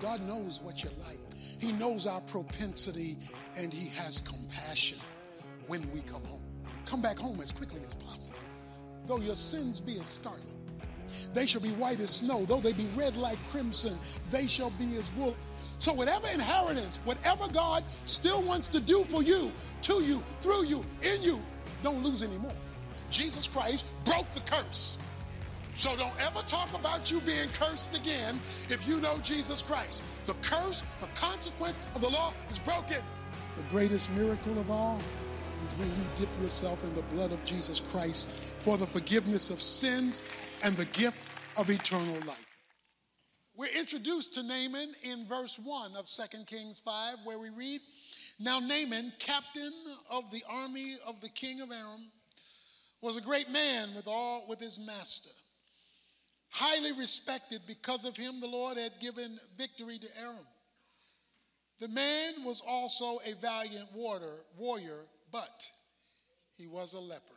God knows what you're like. He knows our propensity, and he has compassion when we come home. Come back home as quickly as possible. Though your sins be as scarlet, they shall be white as snow. Though they be red like crimson, they shall be as wool. So whatever inheritance, whatever God still wants to do for you, to you, through you, in you, don't lose anymore. Jesus Christ broke the curse. So don't ever talk about you being cursed again if you know Jesus Christ. The curse, the consequence of the law is broken. The greatest miracle of all is when you dip yourself in the blood of Jesus Christ for the forgiveness of sins and the gift of eternal life. We're introduced to Naaman in verse 1 of 2 Kings 5, where we read, "Now Naaman, captain of the army of the king of Aram, was a great man with his master, highly respected. Because of him, the Lord had given victory to Aram. The man was also a valiant warrior, but he was a leper."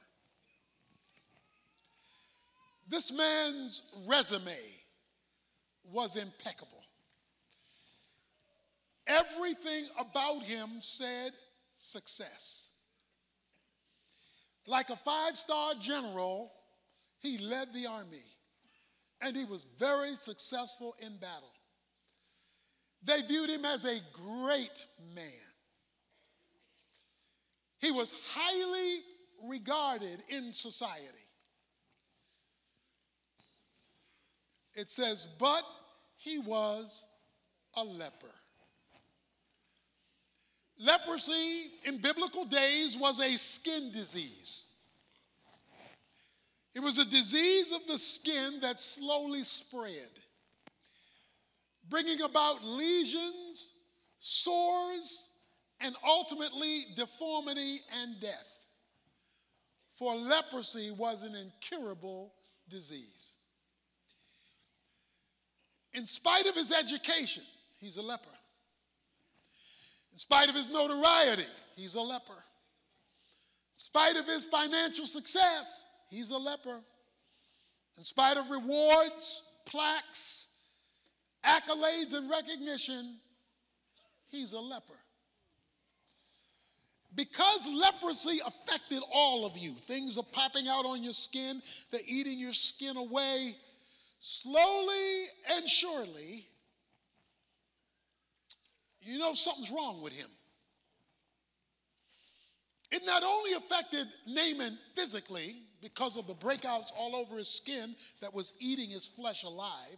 This man's resume was impeccable. Everything about him said success. Like a 5-star general, he led the army, and he was very successful in battle. They viewed him as a great man. He was highly regarded in society. It says, but he was a leper. Leprosy in biblical days was a skin disease. It was a disease of the skin that slowly spread, bringing about lesions, sores, and ultimately deformity and death. For leprosy was an incurable disease. In spite of his education, he's a leper. In spite of his notoriety, he's a leper. In spite of his financial success, he's a leper. In spite of rewards, plaques, accolades, and recognition, he's a leper. Because leprosy affected all of you, things are popping out on your skin, they're eating your skin away. Slowly and surely, you know something's wrong with him. It not only affected Naaman physically because of the breakouts all over his skin that was eating his flesh alive,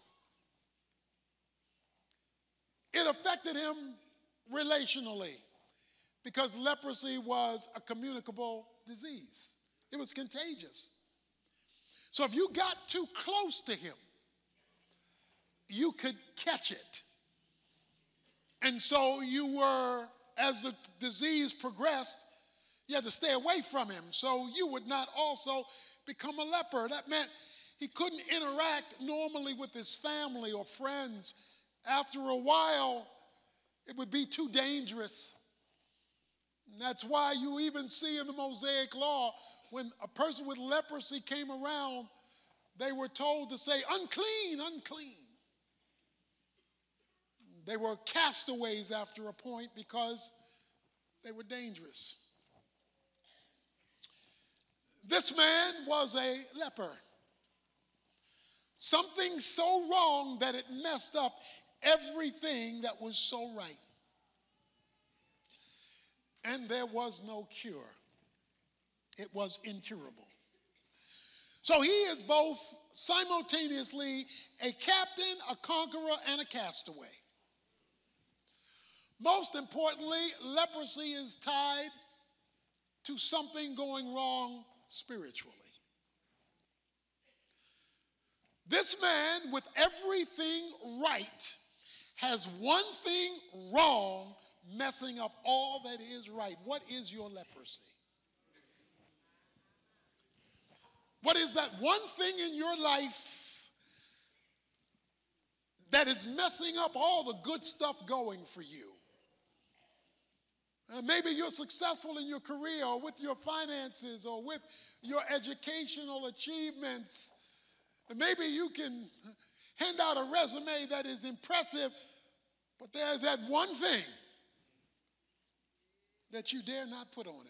it affected him relationally because leprosy was a communicable disease. It was contagious. So if you got too close to him, you could catch it. And so you were, as the disease progressed, you had to stay away from him so you would not also become a leper. That meant he couldn't interact normally with his family or friends. After a while, it would be too dangerous. And that's why you even see in the Mosaic Law, when a person with leprosy came around, they were told to say, unclean, unclean. They were castaways after a point because they were dangerous. This man was a leper. Something so wrong that it messed up everything that was so right. And there was no cure. It was incurable. So he is both simultaneously a captain, a conqueror, and a castaway. Most importantly, leprosy is tied to something going wrong spiritually. This man, with everything right, has one thing wrong, messing up all that is right. What is your leprosy? What is that one thing in your life that is messing up all the good stuff going for you? Maybe you're successful in your career or with your finances or with your educational achievements. Maybe you can hand out a resume that is impressive, But there's that one thing that you dare not put on it.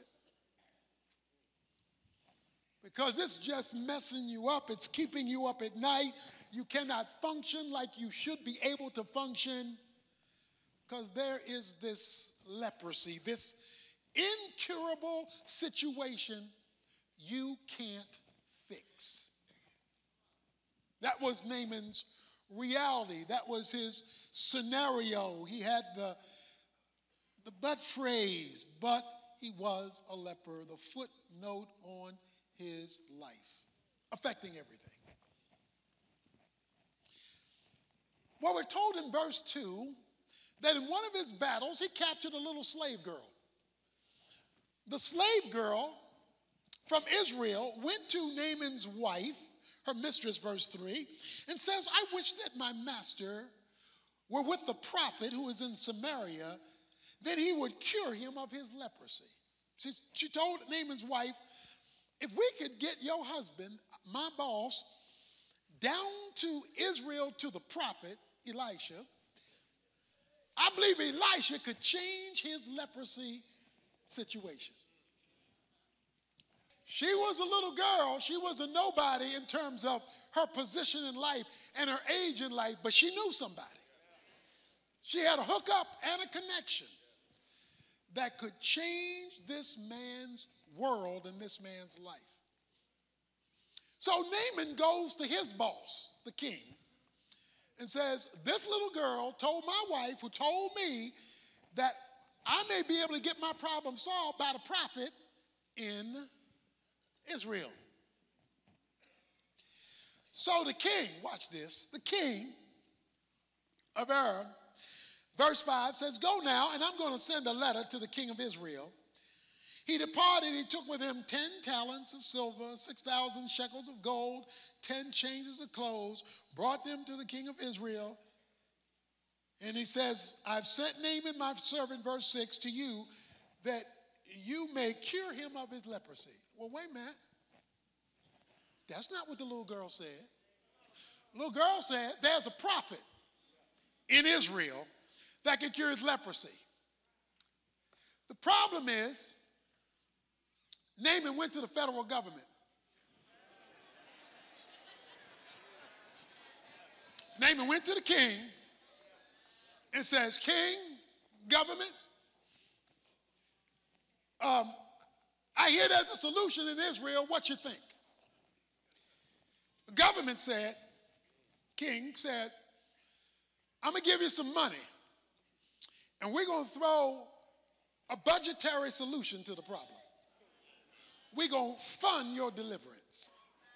Because it's just messing you up. It's keeping you up at night. You cannot function like you should be able to function because there is this leprosy, this incurable situation you can't fix. That was Naaman's reality. That was his scenario. He had the but phrase, but he was a leper, the footnote on his life, affecting everything. Well, we're told in verse 2 that in one of his battles, he captured a little slave girl. The slave girl from Israel went to Naaman's wife, her mistress, verse 3, and says, I wish that my master were with the prophet who is in Samaria, then he would cure him of his leprosy. She told Naaman's wife, if we could get your husband, my boss, down to Israel to the prophet, Elisha, I believe Elisha could change his leprosy situation. She was a little girl. She was a nobody in terms of her position in life and her age in life, but she knew somebody. She had a hookup and a connection that could change this man's world and this man's life. So Naaman goes to his boss, the king, and says, this little girl told my wife, who told me that I may be able to get my problem solved by the prophet in Israel. So the king, watch this, the king of Aram, verse 5 says, go now, and I'm going to send a letter to the king of Israel. He departed, he took with him 10 talents of silver, 6,000 shekels of gold, 10 changes of clothes, brought them to the king of Israel. And he says, I've sent Naaman, my servant, verse 6, to you, that you may cure him of his leprosy. Well, wait a minute. That's not what the little girl said. The little girl said, there's a prophet in Israel that can cure his leprosy. The problem is, Naaman went to the federal government. Naaman went to the king and says, King, government, I hear there's a solution in Israel. What you think? The government said, king said, I'm going to give you some money, and we're going to throw a budgetary solution to the problem. We're going to fund your deliverance.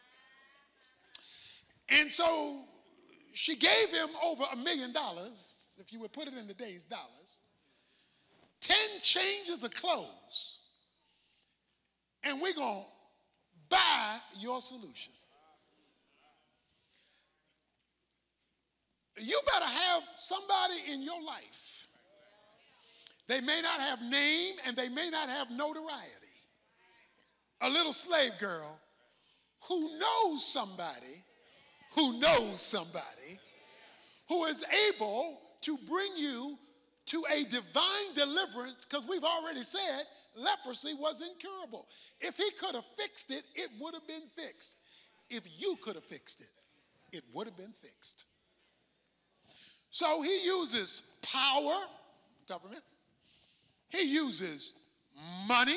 And so she gave him over $1 million, if you would put it in today's dollars, 10 changes of clothes, and we're going to buy your solution. You better have somebody in your life. They may not have name and they may not have notoriety. A little slave girl who knows somebody who is able to bring you to a divine deliverance, because we've already said leprosy was incurable. If he could have fixed it, it would have been fixed. If you could have fixed it, it would have been fixed. So he uses power, government. He uses money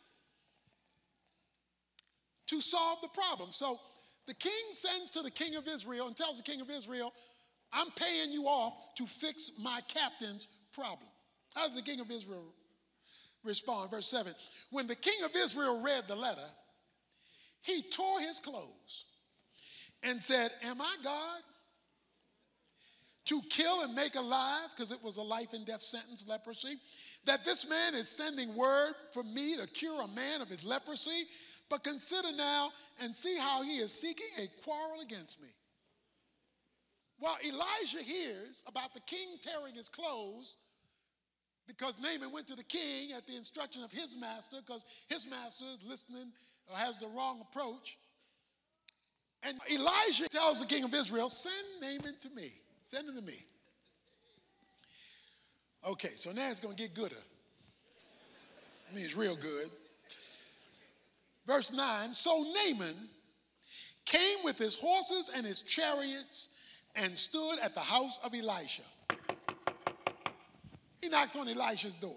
to solve the problem. So the king sends to the king of Israel and tells the king of Israel, I'm paying you off to fix my captain's problem. How does the king of Israel respond? Verse 7, when the king of Israel read the letter, he tore his clothes and said, am I God to kill and make alive, because it was a life and death sentence, leprosy, that this man is sending word for me to cure a man of his leprosy? But consider now and see how he is seeking a quarrel against me. Well, Elijah hears about the king tearing his clothes because Naaman went to the king at the instruction of his master, because his master is listening or has the wrong approach. And Elijah tells the king of Israel, send Naaman to me. Send him to me. Okay, so now it's going to get gooder. I mean, it's real good. Verse 9, so Naaman came with his horses and his chariots and stood at the house of Elisha. He knocks on Elisha's door.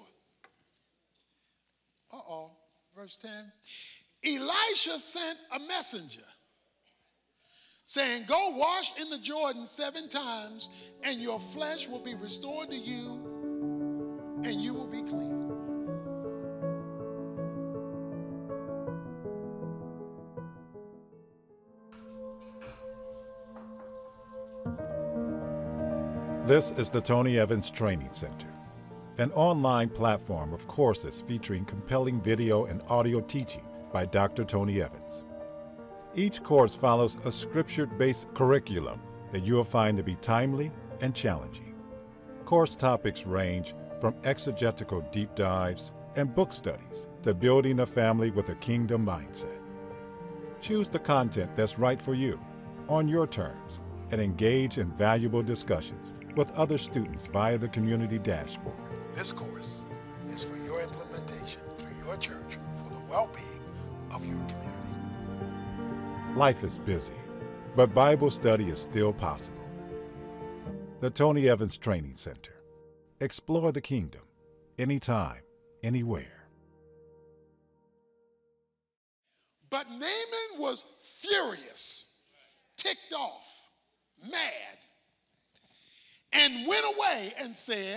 Verse 10. Elisha sent a messenger saying, go wash in the Jordan 7 times and your flesh will be restored to you and you will be clean. This is the Tony Evans Training Center, an online platform of courses featuring compelling video and audio teaching by Dr. Tony Evans. Each course follows a scripture-based curriculum that you will find to be timely and challenging. Course topics range from exegetical deep dives and book studies to building a family with a kingdom mindset. Choose the content that's right for you, on your terms, and engage in valuable discussions with other students via the community dashboard. This course is for your implementation through your church for the well-being of your community. Life is busy, but Bible study is still possible. The Tony Evans Training Center. Explore the kingdom, anytime, anywhere. But Naaman was furious, ticked off, mad, and went away and said,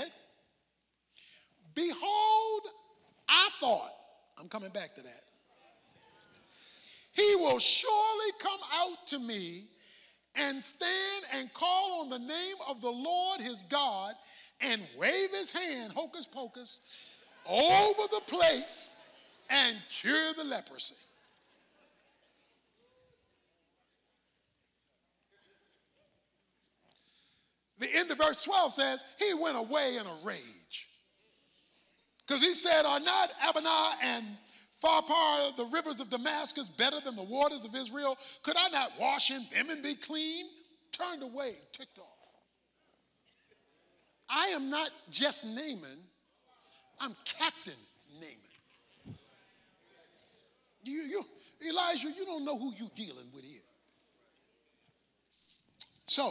behold, I thought, I'm coming back to that, he will surely come out to me and stand and call on the name of the Lord his God and wave his hand, hocus pocus, over the place and cure the leprosy. The end of verse 12 says, he went away in a rage. Because he said, are not Abana and Pharpar, the rivers of Damascus, better than the waters of Israel? Could I not wash in them and be clean? Turned away, ticked off. I am not just Naaman, I'm Captain Naaman. Elijah, you don't know who you're dealing with here. So,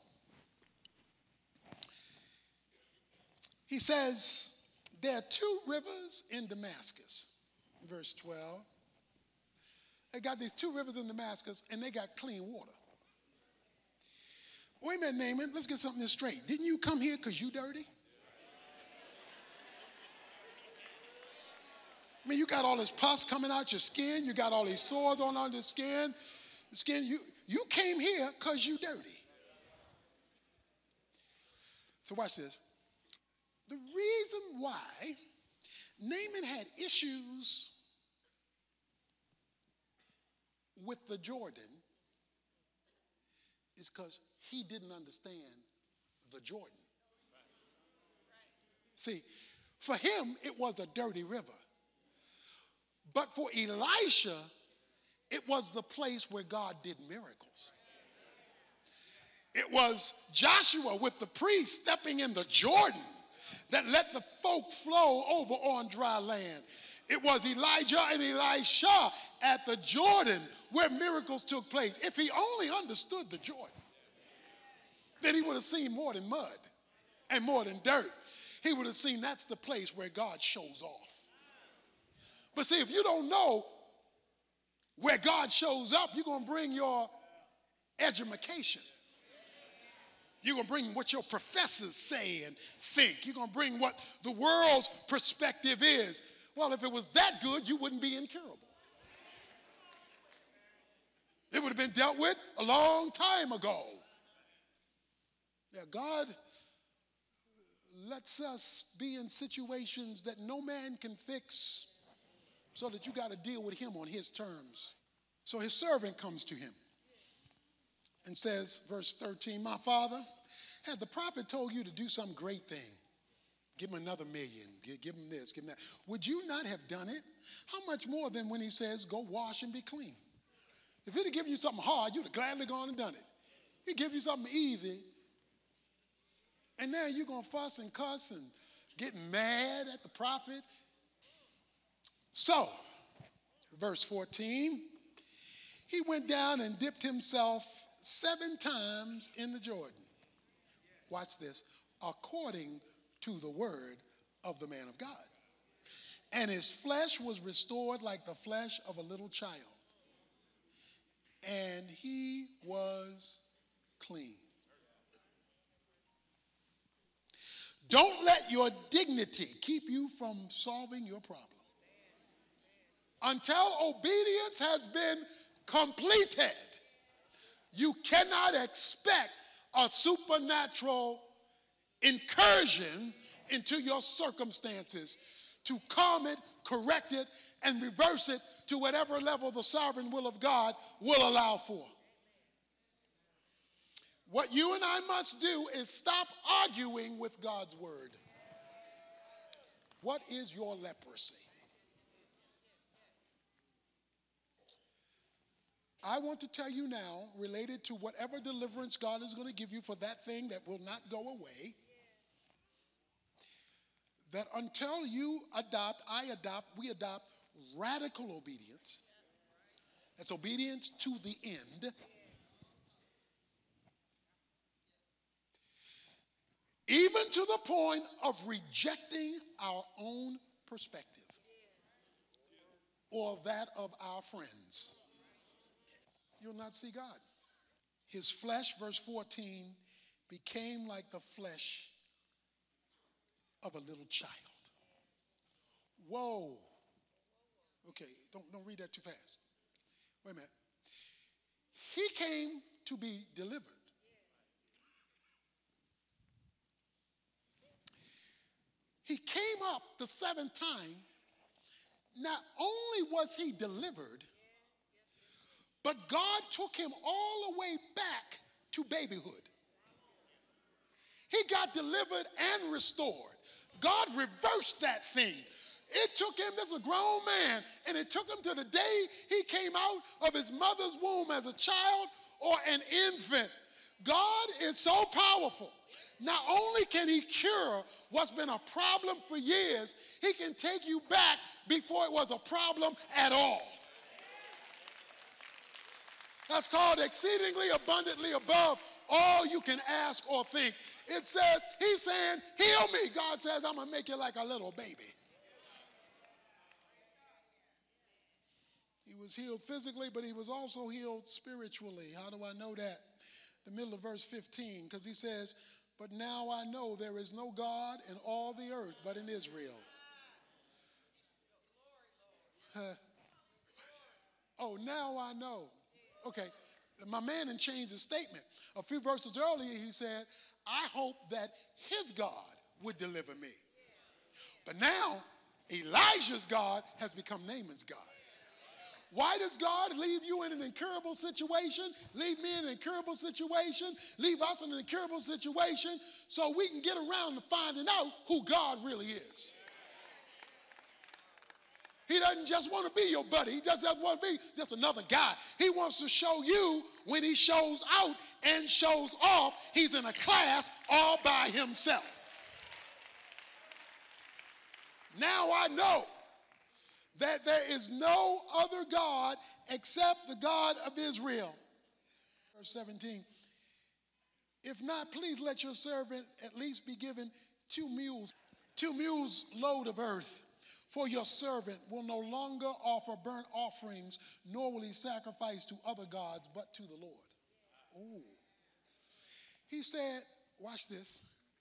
he says, there are 2 rivers in Damascus. Verse 12. They got these 2 rivers in Damascus, and they got clean water. Wait a minute, Naaman, let's get something straight. Didn't you come here because you dirty? I mean, you got all this pus coming out your skin. You got all these sores on your skin. You came here because you dirty. So watch this. The reason why Naaman had issues with the Jordan is because he didn't understand the Jordan. See, for him, it was a dirty river. But for Elisha, it was the place where God did miracles. It was Joshua with the priest stepping in the Jordan that let the folk flow over on dry land. It was Elijah and Elisha at the Jordan where miracles took place. If he only understood the Jordan, then he would have seen more than mud and more than dirt. He would have seen that's the place where God shows off. But see, if you don't know where God shows up, you're going to bring your edumacation. You're going to bring what your professors say and think. You're going to bring what the world's perspective is. Well, if it was that good, you wouldn't be incurable. It would have been dealt with a long time ago. Yeah, God lets us be in situations that no man can fix so that you got to deal with him on his terms. So his servant comes to him and says, verse 13, my father, had the prophet told you to do some great thing, give him another million, give him this, give him that, would you not have done it? How much more than when he says, go wash and be clean? If he'd have given you something hard, you'd have gladly gone and done it. He'd give you something easy, and now you're going to fuss and cuss and getting mad at the prophet. So, verse 14, he went down and dipped himself 7 times in the Jordan. Watch this. According to the word of the man of God. And his flesh was restored like the flesh of a little child. And he was clean. Don't let your dignity keep you from solving your problem. Until obedience has been completed, you cannot expect a supernatural incursion into your circumstances to calm it, correct it, and reverse it to whatever level the sovereign will of God will allow for. What you and I must do is stop arguing with God's word. What is your leprosy? I want to tell you now, related to whatever deliverance God is going to give you for that thing that will not go away, that until you adopt, we adopt radical obedience. That's obedience to the end. Even to the point of rejecting our own perspective or that of our friends. You'll not see God. His flesh, verse 14, became like the flesh of a little child. Whoa. Okay, don't read that too fast. Wait a minute. He came to be delivered. He came up the 7th time. Not only was he delivered, but God took him all the way back to babyhood. He got delivered and restored. God reversed that thing. It took him, this is a grown man, and it took him to the day he came out of his mother's womb as a child or an infant. God is so powerful. Not only can he cure what's been a problem for years, he can take you back before it was a problem at all. That's called exceedingly abundantly above all you can ask or think. It says, he's saying, heal me. God says, I'm going to make you like a little baby. He was healed physically, but he was also healed spiritually. How do I know that? The middle of verse 15, because he says, but now I know there is no God in all the earth but in Israel. Oh, now I know. Okay, my man had changed his statement. A few verses earlier, he said, I hope that his God would deliver me. But now, Elijah's God has become Naaman's God. Why does God leave you in an incurable situation, leave me in an incurable situation, leave us in an incurable situation so we can get around to finding out who God really is? He doesn't just want to be your buddy. He doesn't want to be just another guy. He wants to show you when he shows out and shows off, he's in a class all by himself. Now I know that there is no other God except the God of Israel. Verse 17, if not, please let your servant at least be given 2 mules load of earth. For your servant will no longer offer burnt offerings, nor will he sacrifice to other gods, but to the Lord. Oh. He said, watch this.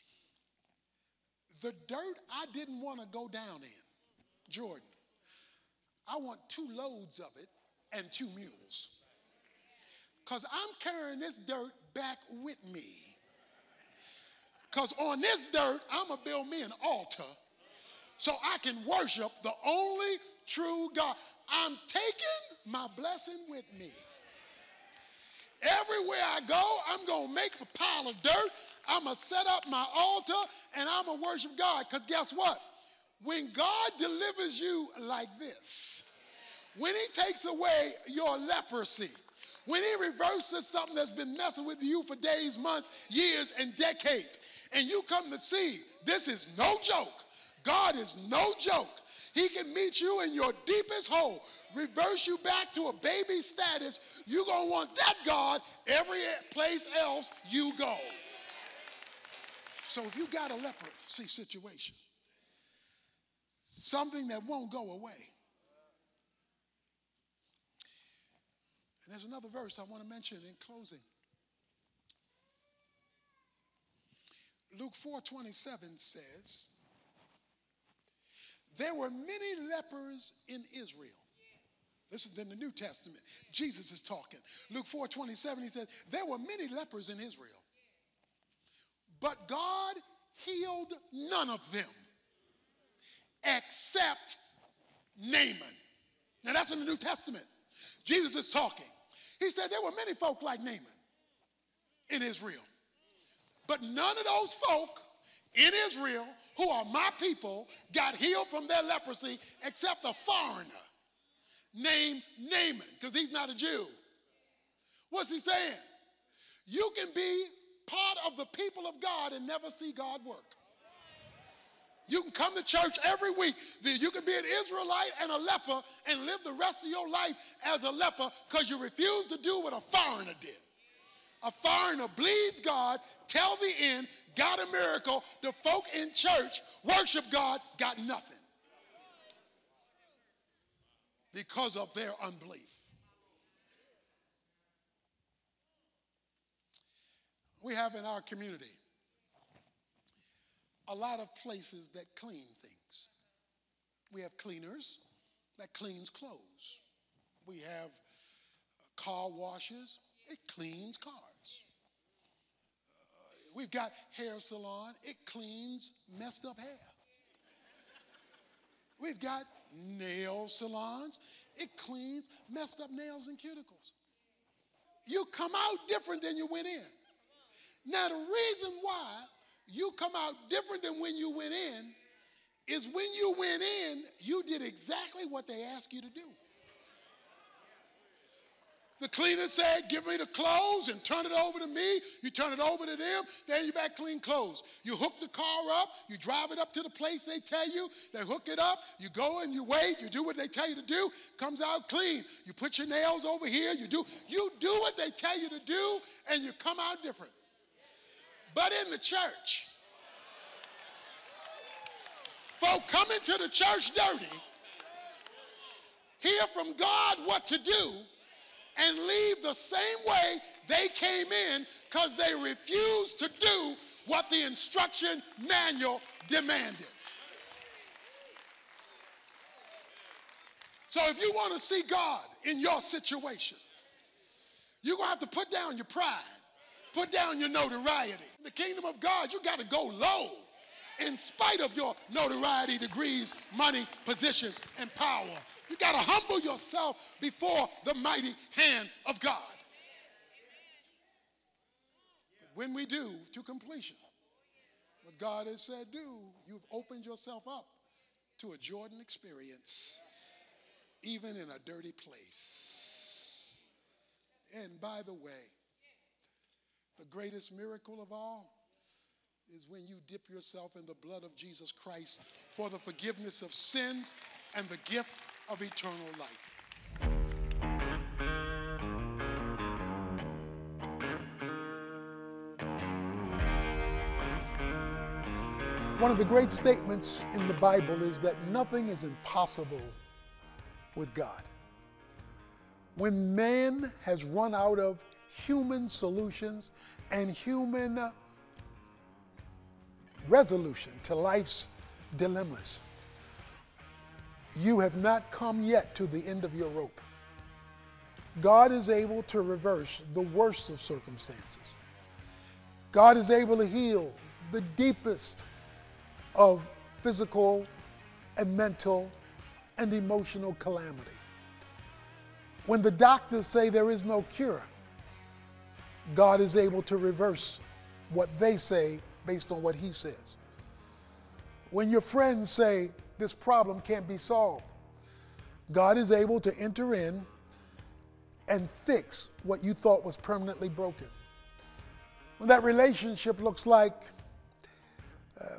The dirt I didn't want to go down in, Jordan, I want 2 loads of it and 2 mules. Because I'm carrying this dirt back with me. Because on this dirt, I'm going to build me an altar so I can worship the only true God. I'm taking my blessing with me. Everywhere I go, I'm going to make a pile of dirt. I'm going to set up my altar, and I'm going to worship God. Because guess what? When God delivers you like this, when he takes away your leprosy, when he reverses something that's been messing with you for days, months, years, and decades, and you come to see this is no joke. God is no joke. He can meet you in your deepest hole, reverse you back to a baby status. You're going to want that God every place else you go. So if you got a leprosy situation, something that won't go away. And there's another verse I want to mention in closing. Luke 4:27 says, there were many lepers in Israel. This is in the New Testament. Jesus is talking. Luke 4:27, he says, there were many lepers in Israel, but God healed none of them except Naaman. Now that's in the New Testament. Jesus is talking. He said there were many folk like Naaman in Israel, but none of those folk in Israel who are my people got healed from their leprosy except a foreigner named Naaman, because he's not a Jew. What's he saying? You can be part of the people of God and never see God work. You can come to church every week. You can be an Israelite and a leper and live the rest of your life as a leper because you refuse to do what a foreigner did. A foreigner bleeds God, tell the end, got a miracle. The folk in church worship God, got nothing because of their unbelief. We have in our community a lot of places that clean things. We have cleaners that cleans clothes. We have car washes, it cleans cars. We've got hair salon, it cleans messed up hair. We've got nail salons, it cleans messed up nails and cuticles. You come out different than you went in. Now the reason why you come out different than when you went in is when you went in, you did exactly what they asked you to do. The cleaner said, give me the clothes and turn it over to me. You turn it over to them, then you back clean clothes. You hook the car up, you drive it up to the place they tell you, they hook it up, you go and you wait, you do what they tell you to do, comes out clean. You put your nails over here, you do what they tell you to do, and you come out different. But in the church, folk come into the church dirty, hear from God what to do, and leave the same way they came in because they refused to do what the instruction manual demanded. So if you want to see God in your situation, you're going to have to put down your pride. Put down your notoriety. In the kingdom of God, you got to go low in spite of your notoriety, degrees, money, position, and power. You got to humble yourself before the mighty hand of God. But when we do to completion what God has said do, you've opened yourself up to a Jordan experience, even in a dirty place. And by the way, the greatest miracle of all is when you dip yourself in the blood of Jesus Christ for the forgiveness of sins and the gift of eternal life. One of the great statements in the Bible is that nothing is impossible with God. When man has run out of human solutions and human resolution to life's dilemmas, you have not come yet to the end of your rope. God is able to reverse the worst of circumstances. God is able to heal the deepest of physical and mental and emotional calamity. When the doctors say there is no cure, God is able to reverse what they say based on what he says. When your friends say this problem can't be solved, God is able to enter in and fix what you thought was permanently broken. When that relationship looks like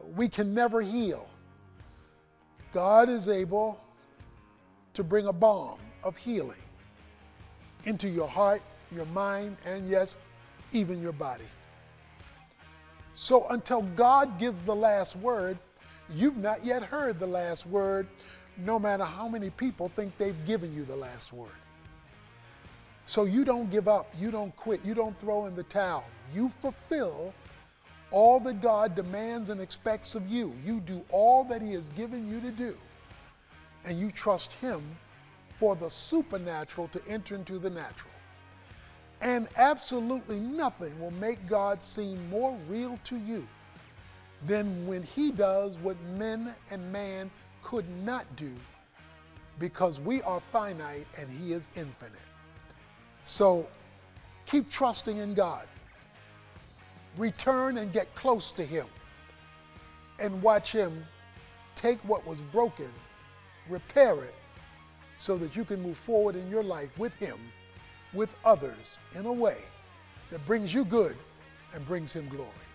we can never heal. God is able to bring a balm of healing into your heart, your mind, and yes, even your body. So until God gives the last word, you've not yet heard the last word, no matter how many people think they've given you the last word. So you don't give up, you don't quit, you don't throw in the towel. You fulfill all that God demands and expects of you. You do all that he has given you to do, and you trust him for the supernatural to enter into the natural. And absolutely nothing will make God seem more real to you than when he does what men and man could not do, because we are finite and he is infinite. So keep trusting in God. Return and get close to him and watch him take what was broken, repair it, so that you can move forward in your life with him, with others, in a way that brings you good and brings him glory.